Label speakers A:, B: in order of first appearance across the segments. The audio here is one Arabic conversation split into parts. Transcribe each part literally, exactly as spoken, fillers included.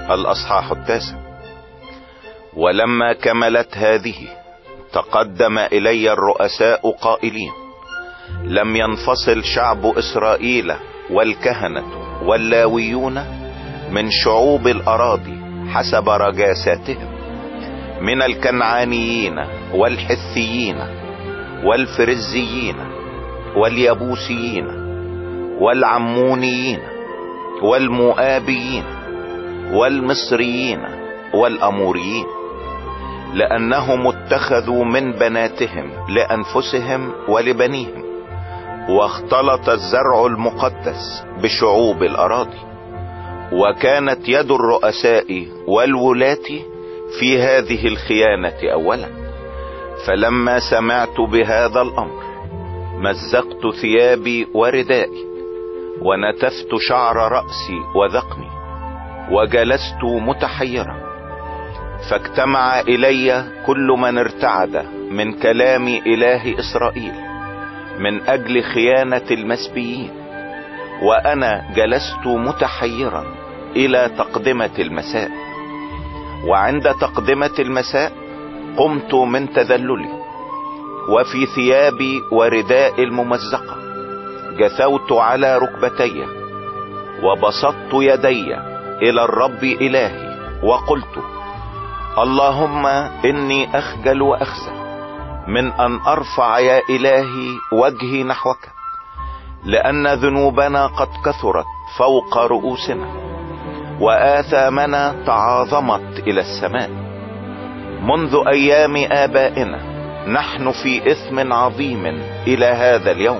A: الأصحاح التاسع. ولما كملت هذه تقدم إلي الرؤساء قائلين: لم ينفصل شعب إسرائيل والكهنة واللاويون من شعوب الأراضي حسب رجاساتهم، من الكنعانيين والحثيين والفرزيين واليبوسيين والعمونيين والمؤابيين والمصريين والأموريين، لأنهم اتخذوا من بناتهم لأنفسهم ولبنيهم، واختلط الزرع المقدس بشعوب الأراضي. وكانت يد الرؤساء والولاة في هذه الخيانة أولا. فلما سمعت بهذا الأمر مزقت ثيابي وردائي، ونتفت شعر رأسي وذقني، وجلست متحيرا. فاجتمع إلي كل من ارتعد من كلام إله إسرائيل من أجل خيانة المسبيين، وأنا جلست متحيرا إلى تقدمة المساء. وعند تقدمة المساء قمت من تذللي، وفي ثيابي ورداء الممزقة جثوت على ركبتي، وبسطت يدي إلى الرب إلهي وقلت: اللهم إني أخجل وأخزى من أن أرفع يا إلهي وجهي نحوك، لأن ذنوبنا قد كثرت فوق رؤوسنا، وآثامنا تعاظمت إلى السماء. منذ أيام آبائنا نحن في إثم عظيم إلى هذا اليوم،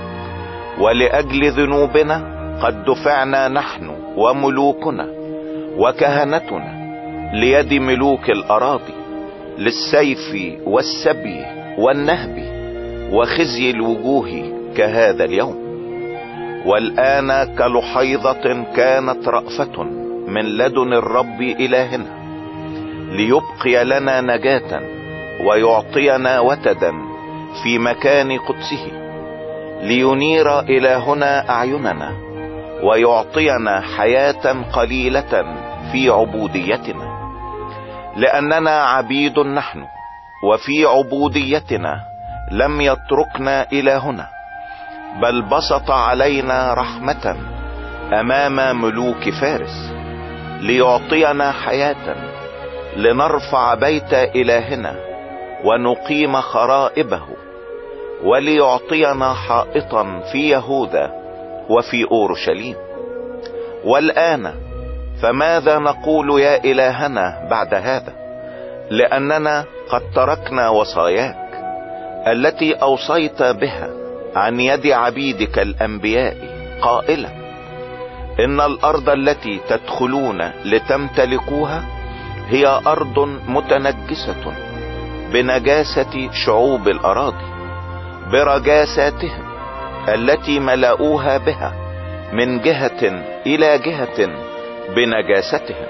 A: ولأجل ذنوبنا قد دفعنا نحن وملوكنا وكهنتنا ليد ملوك الأراضي، للسيف والسبي والنهب وخزي الوجوه كهذا اليوم. والآن كلحيضة كانت رأفة من لدن الرب إلهنا ليبقي لنا نجاة ويعطينا وتدا في مكان قدسه، لينير إلهنا أعيننا ويعطينا حياة قليلة في عبوديتنا، لأننا عبيد نحن، وفي عبوديتنا لم يتركنا إلهنا، بل بسط علينا رحمة أمام ملوك فارس، ليعطينا حياة لنرفع بيت إلهنا ونقيم خرائبه، وليعطينا حائطا في يهوذا وفي أورشليم. والآن فماذا نقول يا إلهنا بعد هذا؟ لأننا قد تركنا وصاياك التي أوصيت بها عن يد عبيدك الأنبياء، قائلا: إن الأرض التي تدخلون لتمتلكوها هي أرض متنجسة بنجاسة شعوب الأراضي، برجاساتهم التي ملأوها بها من جهة إلى جهة بنجاستهم.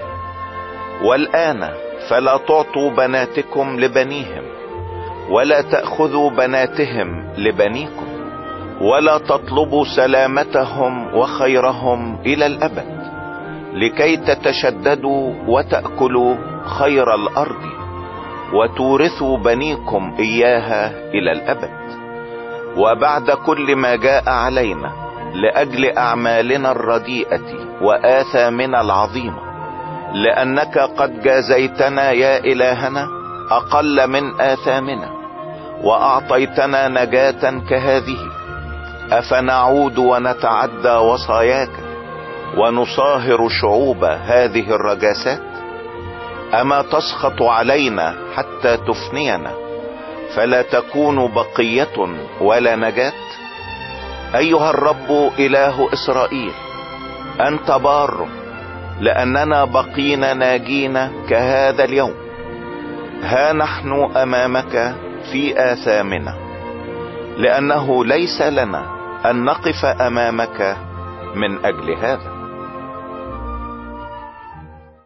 A: والآن فلا تعطوا بناتكم لبنيهم، ولا تأخذوا بناتهم لبنيكم، ولا تطلبوا سلامتهم وخيرهم إلى الأبد، لكي تتشددوا وتأكلوا خير الأرض وتورثوا بنيكم إياها إلى الأبد. وبعد كل ما جاء علينا لأجل أعمالنا الرديئة وآثامنا العظيمة، لأنك قد جازيتنا يا إلهنا أقل من آثامنا وأعطيتنا نجاة كهذه، أفنعود ونتعدى وصاياك ونصاهر شعوب هذه الرجاسات؟ أما تسخط علينا حتى تفنينا فلا تكون بقية ولا نجاة؟ أيها الرب إله إسرائيل، أنت بار، لأننا بقينا ناجين كهذا اليوم. ها نحن أمامك في آثامنا، لأنه ليس لنا أن نقف أمامك من أجل هذا.